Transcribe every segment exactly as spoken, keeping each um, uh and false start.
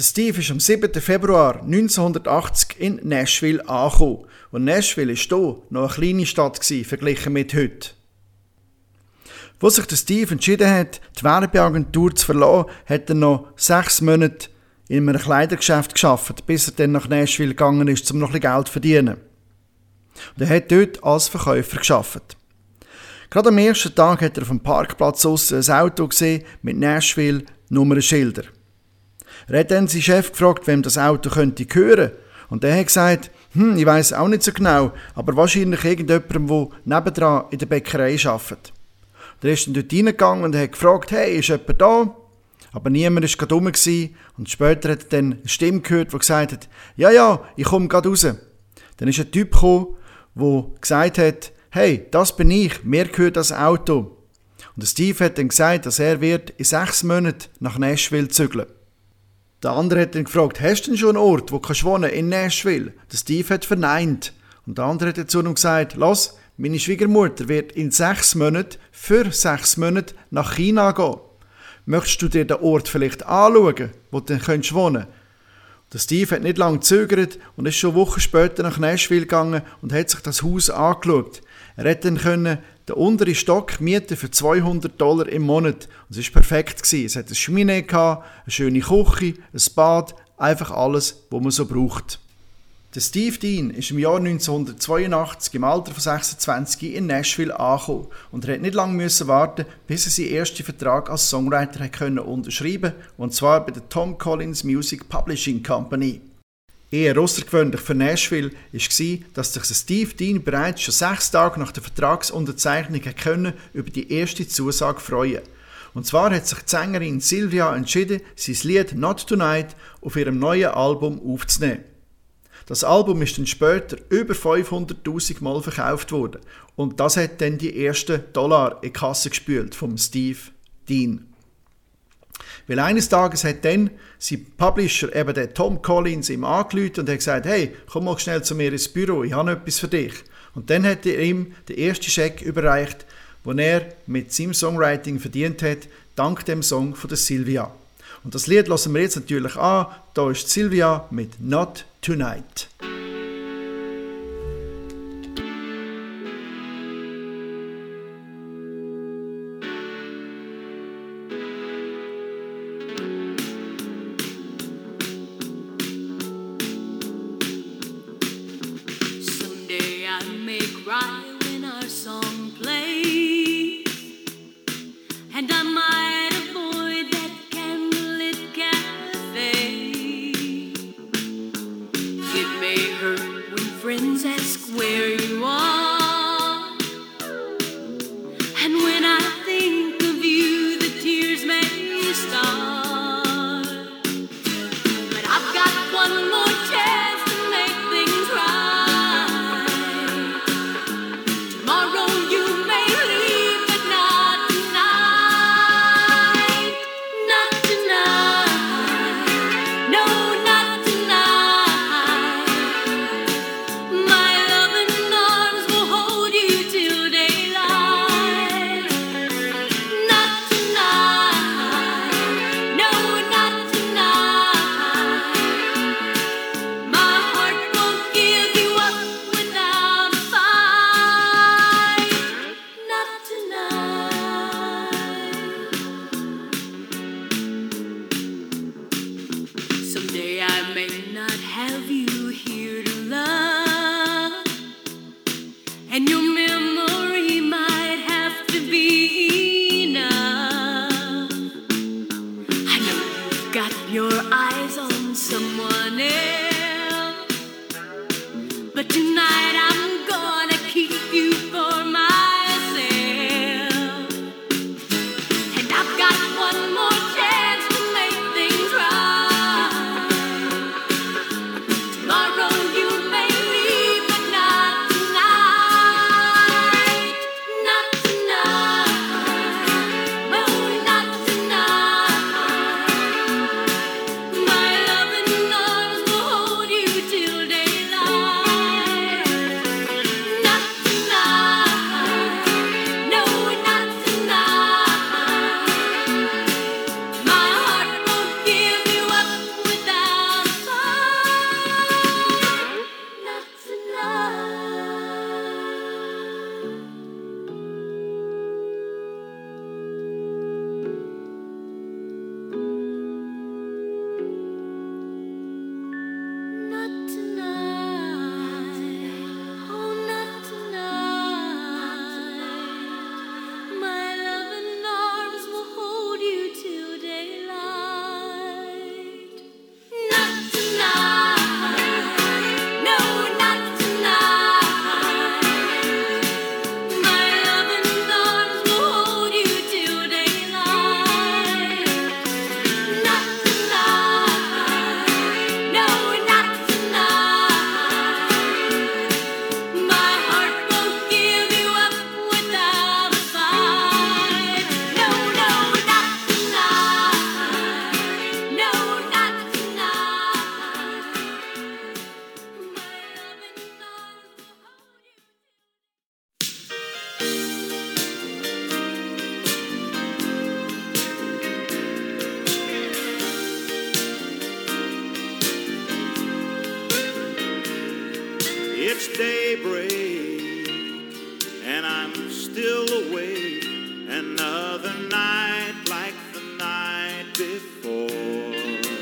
Der Steve ist am siebten Februar neunzehnhundertachtzig in Nashville angekommen. Und Nashville war hier noch eine kleine Stadt gewesen, verglichen mit heute. Als sich der Steve entschieden hat, die Werbeagentur zu verlassen, hat er noch sechs Monate in einem Kleidergeschäft gearbeitet, bis er dann nach Nashville gegangen ist, um noch ein bisschen Geld zu verdienen. Und er hat dort als Verkäufer gearbeitet. Gerade am ersten Tag hat er auf dem Parkplatz aussen ein Auto gesehen mit Nashville Nummernschilder. Er hat dann seinen Chef gefragt, wem das Auto könnte gehören. Und der hat gesagt, hm, ich weiss auch nicht so genau, aber wahrscheinlich irgendjemandem, der nebendran in der Bäckerei arbeitet. Der ist dann dort reingegangen und hat gefragt, hey, ist jemand da? Aber niemand war gerade rum. Und später hat er dann eine Stimme gehört, die gesagt hat, ja, ja, ich komme gerade raus. Dann ist ein Typ gekommen, der gesagt hat, hey, das bin ich, mir gehört das Auto. Und Steve hat dann gesagt, dass er wird in sechs Monaten nach Nashville zügeln. Der andere hat dann gefragt, hast du denn schon einen Ort, wo du wohnen kannst in Nashville? Der Steve hat verneint. Und der andere hat dazu noch gesagt, lass, meine Schwiegermutter wird in sechs Monaten, für sechs Monate nach China gehen. Möchtest du dir den Ort vielleicht anschauen, wo du dann wohnen kannst? Der Steve hat nicht lange gezögert und ist schon Wochen später nach Nashville gegangen und hat sich das Haus angeschaut. Er hat dann können den unteren Stock mieten für zweihundert Dollar im Monat. Und es war perfekt. Es hat eine Schmine, eine schöne Küche, ein Bad, einfach alles, was man so braucht. Der Steve Dean ist im Jahr neunzehnhundertzweiundachtzig im Alter von sechsundzwanzig in Nashville angekommen und er hat nicht lange müssen warten, bis er seinen ersten Vertrag als Songwriter können unterschreiben, und zwar bei der Tom Collins Music Publishing Company. Eher außergewöhnlich für Nashville war, dass sich Steve Dean bereits schon sechs Tage nach der Vertragsunterzeichnung können über die erste Zusage freuen. Und zwar hat sich die Sängerin Sylvia entschieden, sein Lied Not Tonight auf ihrem neuen Album aufzunehmen. Das Album ist dann später über fünfhunderttausend Mal verkauft worden und das hat dann die ersten Dollar in die Kasse gespült vom Steve Dean. Weil eines Tages hat dann sein Publisher, eben der Tom Collins, ihm angerufen und hat gesagt, hey, komm mal schnell zu mir ins Büro, ich habe etwas für dich. Und dann hat er ihm den ersten Scheck überreicht, den er mit seinem Songwriting verdient hat, dank dem Song von der Sylvia. Und das Lied hören wir jetzt natürlich an. Da ist Sylvia mit Not Tonight. Someday I may cry when our song plays, and I might avoid that candlelit cafe. It may hurt when friends ask where you are, and when I think of you, the tears may start. But I've got one more chance to make things right. Tomorrow you may leave, but not tonight. Not tonight. No, not tonight. My loving arms will hold you till daylight. Not tonight. No, not tonight. My heart won't give you up without a fight. Not tonight. Someday I may not have you here to love, and your memory might have to be enough. I know you've got your eyes on someone else, but tonight I'm gonna keep you for myself. And I've got one more chance to make things right. Tomorrow you may leave, but not tonight. Not tonight. No, not tonight. My loving arms will It's daybreak, and I'm still awake. Another night like the night before.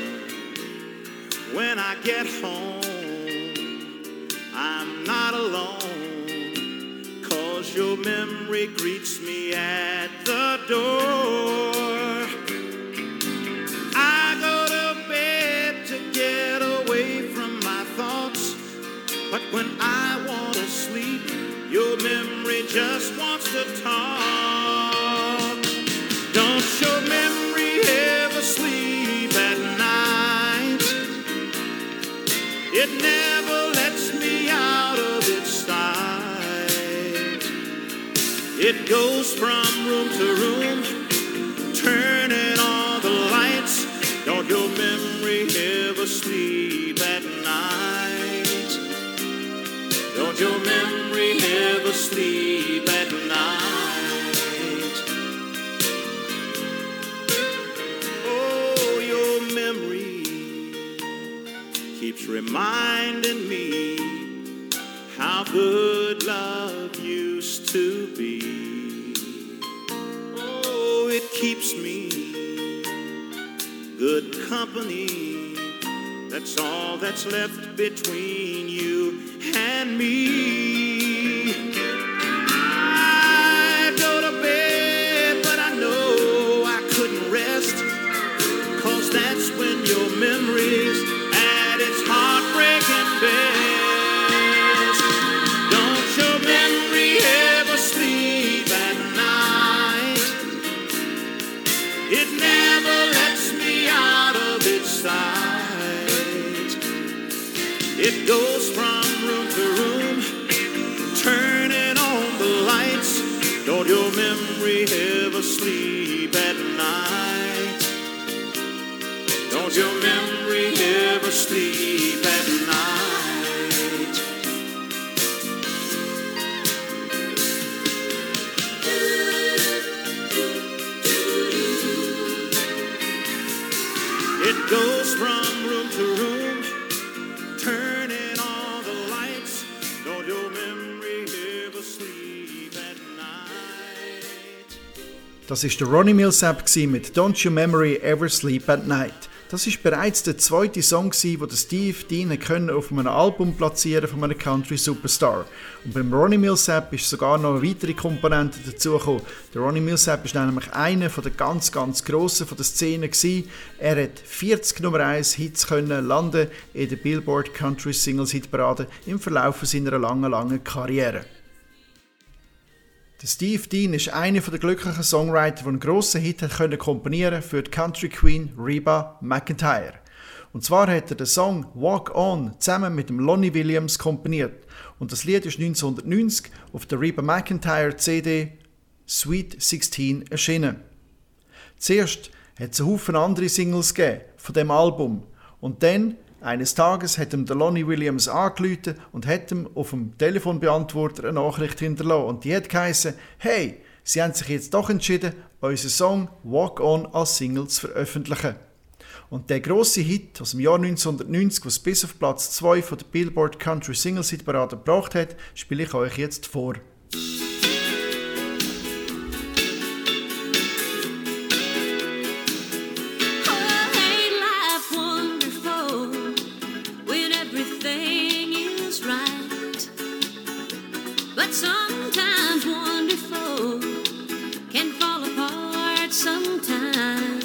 When I get home, I'm not alone, 'cause your memory greets me at the door. I go to bed to get away from my thoughts, but when I want to sleep, your memory just wants to talk. Don't your memory ever sleep at night? It never lets me out of its sight. It goes from room to room, turning on the lights. Don't your memory ever sleep at night? Don't your memory ever sleep at night? Oh, your memory keeps reminding me how good love used to be. Oh, it keeps me good company. That's all that's left between you and me. I go to bed, but I know I couldn't rest, 'cause that's when your memory's at its heartbreaking best. Don't your memory ever sleep at night? It never lets me out of its sight. It goes from room to room, turning on the lights. Don't your memory ever sleep at night? Don't your memory ever sleep at night? It goes from room to room, turning on the lights. Don't your memory ever sleep at night? Das ist der Ronnie Milsap mit Don't Your Memory Ever Sleep at Night. Das ist bereits der zweite Song, den Steve Dean können auf einem Album platzieren von einem Country Superstar. Und beim Ronnie Milsap ist sogar noch eine weitere Komponente dazugekommen. Der Ronnie Milsap ist nämlich einer der ganz, ganz Grossen von der Szene gewesen. Er hat vierzig Nummer eins Hits können landen in der Billboard Country Singles Hitparade im Verlauf seiner langen, langen Karriere. Der Steve Dean ist einer der glücklichen Songwriter, die einen grossen Hit hat komponieren für die Country Queen Reba McEntire. Und zwar hat er den Song Walk On zusammen mit dem Lonnie Williams komponiert. Und das Lied ist neunzehnhundertneunzig auf der Reba McEntire C D Sweet sechzehn erschienen. Zuerst hat es einen Haufen andere Singles gegeben von dem Album. Und dann, eines Tages, hat ihm der Lonnie Williams angerufen und hat ihm auf dem Telefonbeantworter eine Nachricht hinterlassen. Und die hat geheißen: Hey, Sie haben sich jetzt doch entschieden, unseren Song Walk On als Single zu veröffentlichen. Und der grosse Hit aus dem Jahr neunzehnhundertneunzig, was bis auf Platz zwei von der Billboard Country Singles Hitparade gebracht hat, spiele ich euch jetzt vor. Sometimes wonderful can fall apart sometimes.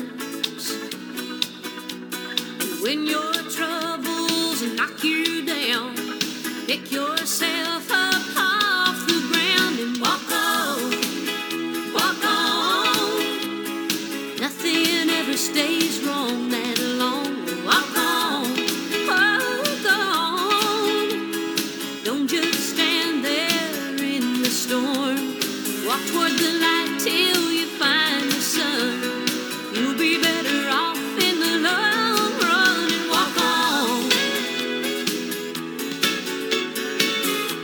And when your troubles knock you down, pick yourself up off the ground and walk on, walk on. Nothing ever stays wrong that long. Walk on, walk on. Don't just stand there storm. Walk toward the light till you find the sun. You'll be better off in the long run and walk on.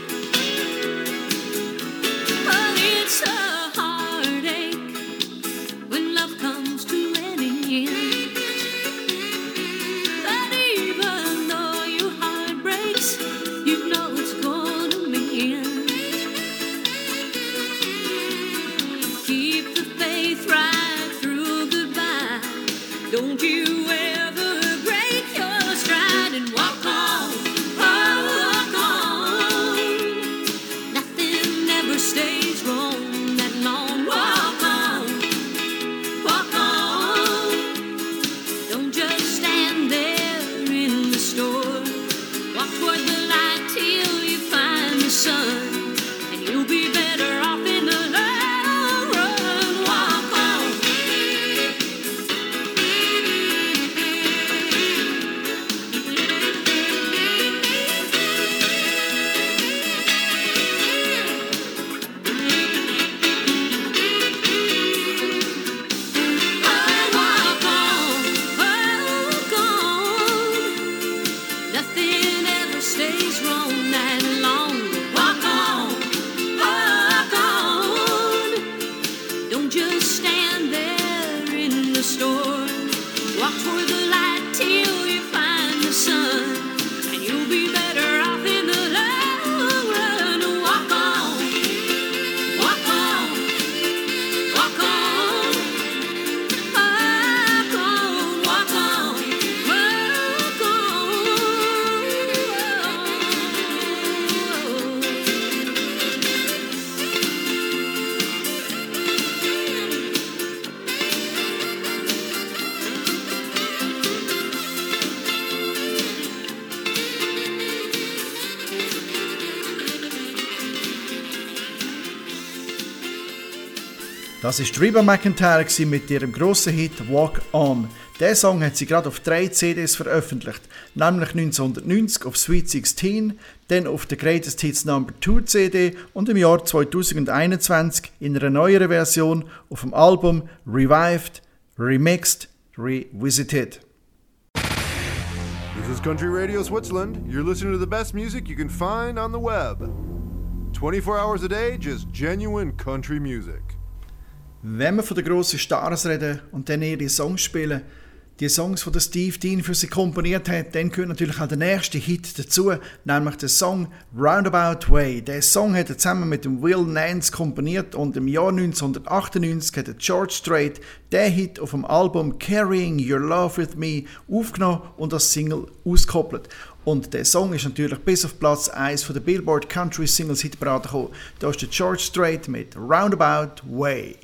Das ist Reba McEntire mit ihrem grossen Hit Walk On. Diesen Song hat sie gerade auf drei C Ds veröffentlicht, nämlich neunzehnhundertneunzig auf Sweet sechzehn, dann auf der Greatest Hits Number zwei C D und im Jahr zweitausendeinundzwanzig in einer neueren Version auf dem Album Revived, Remixed, Revisited. This is Country Radio Switzerland. You're listening to the best music you can find on the web. twenty-four hours a day, just genuine country music. Wenn wir von den grossen Stars reden und dann ihre Songs spielen, die Songs, die Steve Dean für sie komponiert hat, dann gehört natürlich auch der nächste Hit dazu, nämlich der Song Roundabout Way. Der Song hat er zusammen mit dem Will Nance komponiert und im Jahr neunzehnhundertachtundneunzig hat George Strait den Hit auf dem Album Carrying Your Love With Me aufgenommen und als Single ausgekoppelt. Und der Song ist natürlich bis auf Platz eins von der Billboard Country Singles Hitparade gekommen. Da ist der George Strait mit Roundabout Way.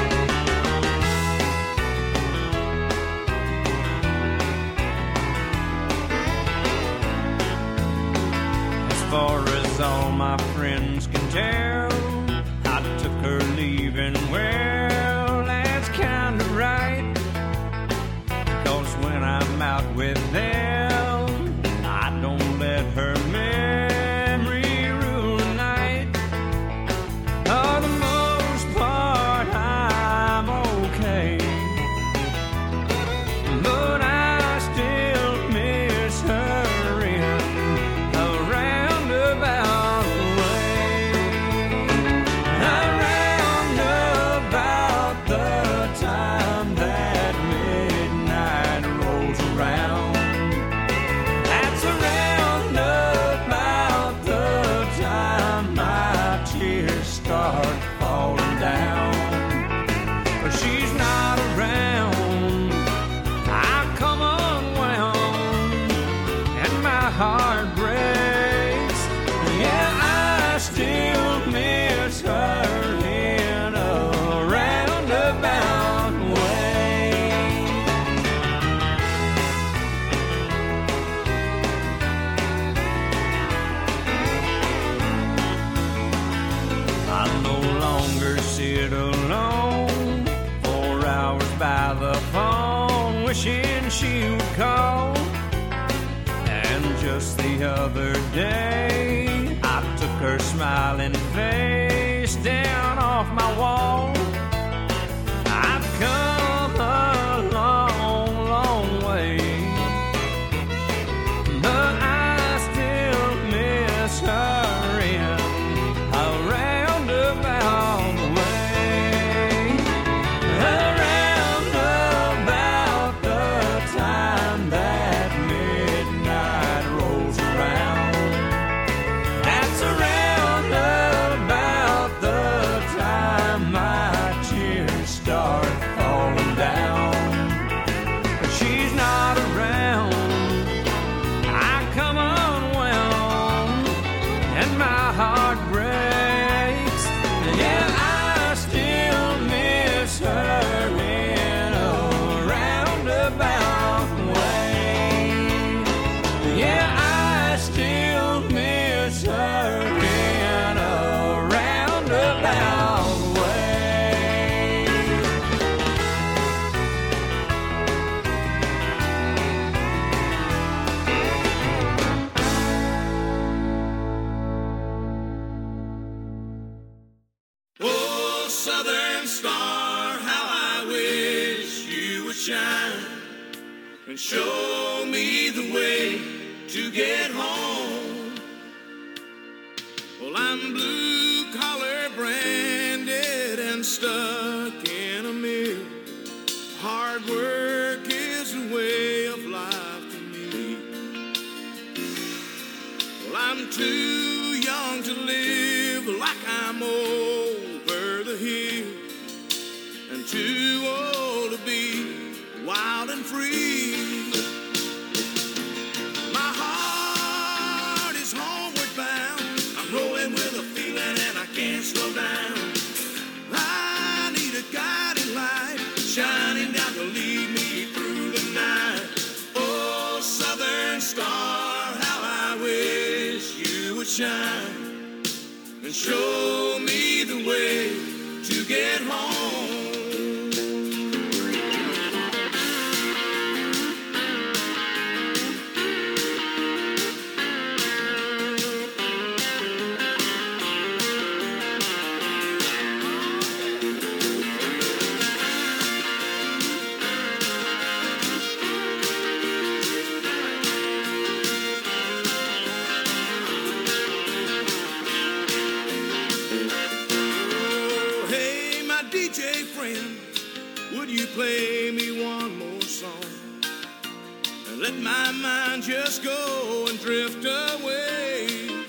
As far as all my friends can tell, I took her leaving well. That's kinda right, because when I'm out with them, I don't let her memory rule the night. For the most part, I'm okay, but I still miss her in a roundabout way. Around about the time that midnight rolls around. That's around about the time my tears start falling down. But she's not around, I come unwound, and my heart breaks. Yeah, I still miss her in a roundabout way. I no longer sit alone for hours by the phone, wishing she would call. And just the other day, I took her smiling face down off my wall. I've come a long, long way, but I still miss her in a roundabout way. Around about the time that midnight rolls around. That's around about the time my tears start falling down. But she's not around, I come unwound, and my heart breaks. Yeah, I still miss her in a roundabout way. Yeah, I still miss her in a roundabout way. Oh, Southern Star, how I wish you would shine and show me the way to get home. Well, I'm blue collar branded and stuck in a mill. Hard work is a way of life to me. Well, I'm too young to live like I'm over the hill, and too old to be wild and free. My heart is homeward bound. I'm rolling with a feeling and I can't slow down. I need a guiding light shining down to lead me through the night. Oh, Southern Star, how I wish you would shine and show me the way to get home. you play me one more song and let my mind just go and drift away?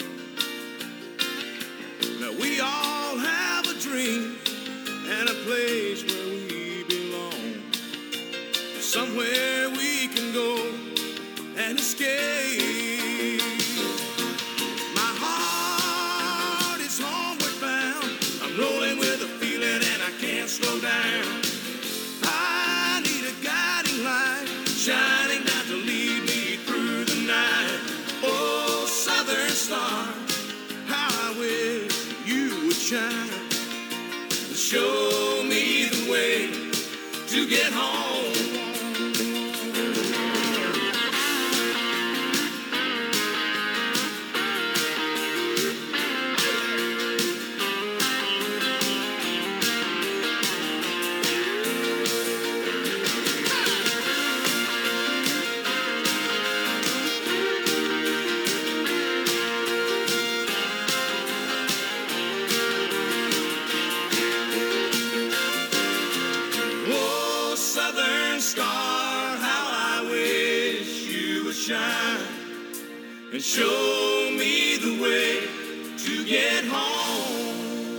Now we all have a dream and a place where we belong, somewhere we can go and escape. My heart is homeward bound. I'm rolling with a feeling and I can't slow down. I need a guiding light shining down to lead me through the night. Oh, Southern Star, how I wish you would shine and show me the way to get home. And show me the way to get home.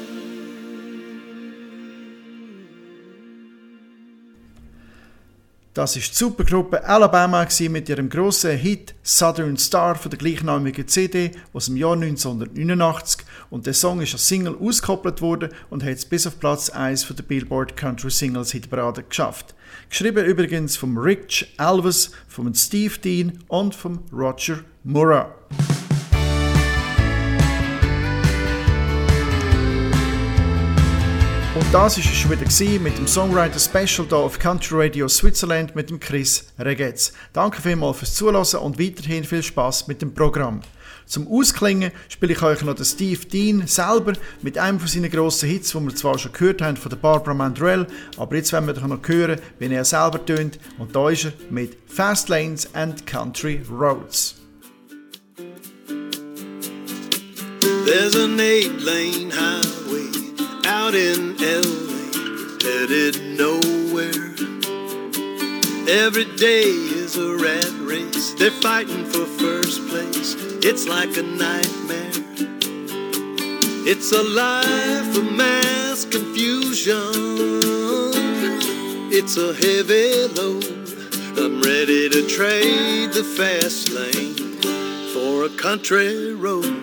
Das ist die Supergruppe Alabama mit ihrem grossen Hit Southern Star von der gleichnamigen C D aus dem Jahr neunzehnhundertneunundachtzig, und der Song ist als Single ausgekoppelt worden und hat es bis auf Platz eins von der Billboard Country Singles Hitparade geschafft. Geschrieben übrigens vom Rich Elvis, vom Steve Dean und vom Roger Murrah. Und das war es schon wieder mit dem Songwriter Special hier auf Country Radio Switzerland mit dem Chris Regetz. Danke vielmals fürs Zuhören und weiterhin viel Spass mit dem Programm. Zum Ausklingen spiele ich euch noch den Steve Dean selber mit einem von seinen grossen Hits, den wir zwar schon gehört haben von der Barbara Mandrell, aber jetzt wollen wir doch noch hören, wie er selber tönt, und da ist er mit Fast Lanes and Country Roads. There's an eight-lane highway out in L A, headed nowhere. Every day is a rat race, they're fighting for first place. It's like a nightmare. It's a life of mass confusion. It's a heavy load. I'm ready to trade the fast lane for a country road.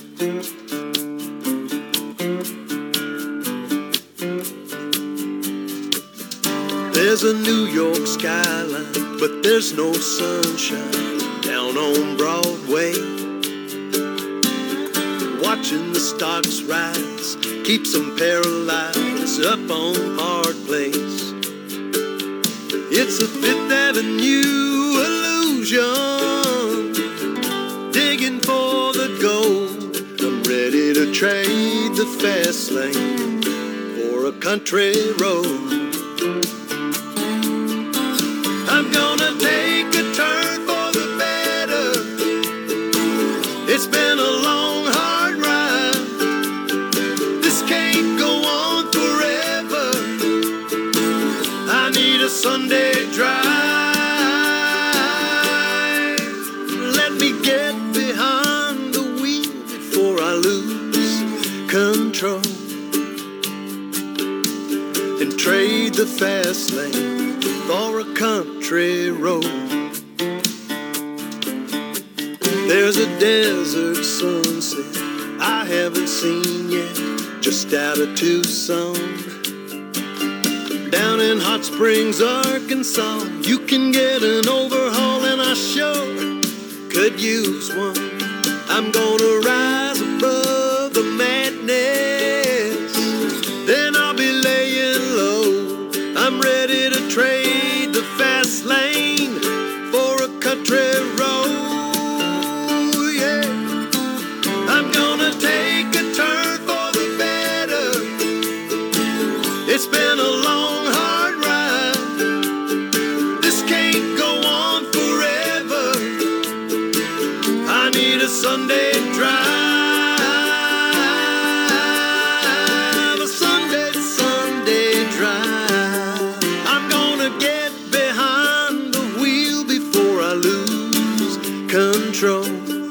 There's a New York skyline, but there's no sunshine down on Broadway. Watching the stocks rise keeps them paralyzed up on Park Place. It's a Fifth Avenue illusion, digging for the gold. I'm ready to trade the fast lane for a country road. I'm gonna take a turn for the better. It's been a long, hard ride. This can't go on forever. I need a Sunday drive. Let me get behind the wheel before I lose control and trade the fast lane for a country road. There's a desert sunset I haven't seen yet, just out of Tucson. Down in Hot Springs, Arkansas, you can get an overhaul, and I sure could use one. I'm gonna rise above the madness, then I'll be laying low. I'm ready to trade the fast lane for a country road. Yeah, I'm gonna take a turn for the better. It's been a long, hard ride. This can't go on forever. I need a Sunday drive. A Sunday, Sunday drive. I'm gonna control.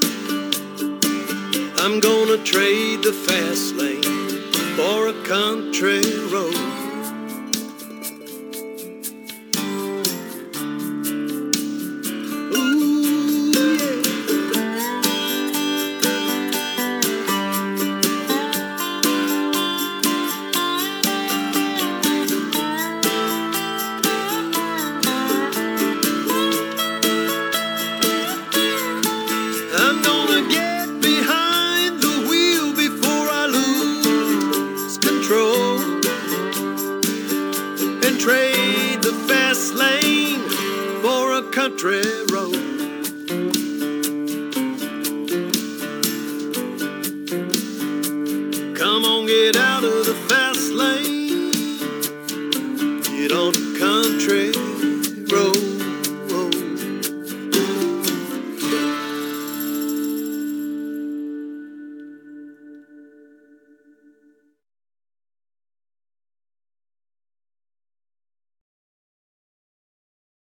I'm gonna trade the fast lane for a country road. Trade the fast lane for a country road.